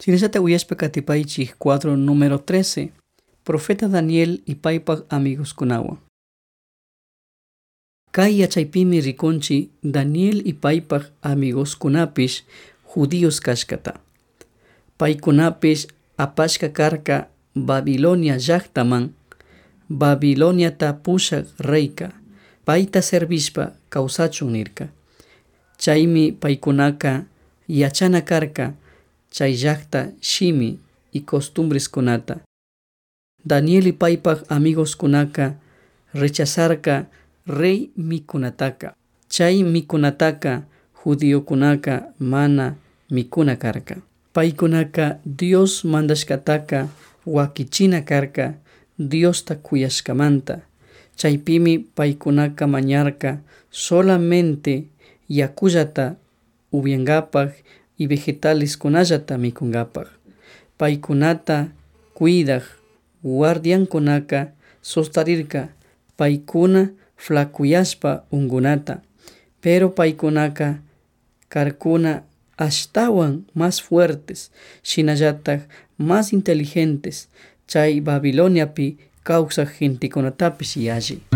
Chinashata uyashpa katipaychik cuadro número 13. Profeta Daniel y paypak amigos kunawan. Kay yachaypimi rikunchi Daniel y paypak amigos kunapish judíos kashkata. Paykunapish apashka karka Babilonia llaqtaman, Babiloniata pushak reyka, payta servishpa kawsachun nirka. Chaymi paykunaka yachana karka chay llaqta shimi y costumbres kunata. Daniel y paypak amigos kunaka rechazarka rey mikunataka. Chay mikunataka judío kunaka mana mikuna karka. Paykunaka Dios mandashkataka wakichina karka Diosta kuyashkamanta. Chaypimi paykunaka mañarka solamente yakullata ubiangapak y vegetales kunallata mikungapak. Paykunata cuidag guardiankunaka sostarirka paykuna flakuyashpa ungunata, pero paykunaka karkuna ashtawan más fuertes, shinallatak más inteligentes, chay Babiloniapi kawsaq gentikunatapish yalli.